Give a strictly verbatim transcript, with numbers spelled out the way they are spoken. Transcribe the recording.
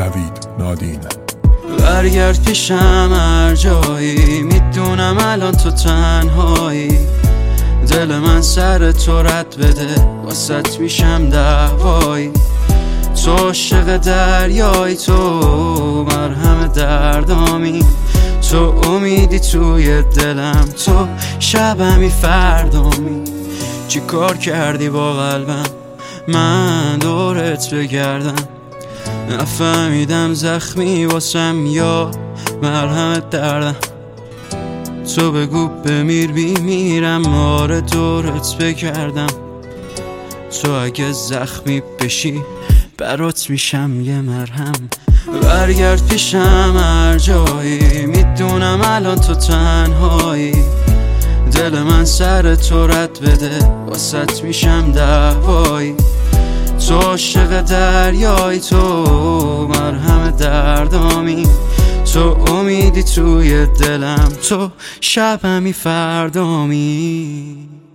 نوید نادین. برگرد پیشم هر جایی، میدونم الان تو تنهایی. دل من سر تو رد بده، واسط میشم دعوایی. تو عاشق دریای، تو مرهم دردامی. تو امیدی توی دلم، تو شبمی فردامی. چی کار کردی با قلبم من دورت بگردم؟ نفهمیدم زخمی واسم یا مرهم دردم. تو بگو بمیر بیمیرم، آره دورت بگردم. تو اگه زخمی بشی برات میشم یه مرهم. برگرد پیشم هر جایی، میدونم الان تو تنهایی. دل من سر تو رد بده، واسط میشم دعوایی. تو عاشق دریای، تو مرهم دردامی. تو امیدی توی دلم، تو شبمی فردامی.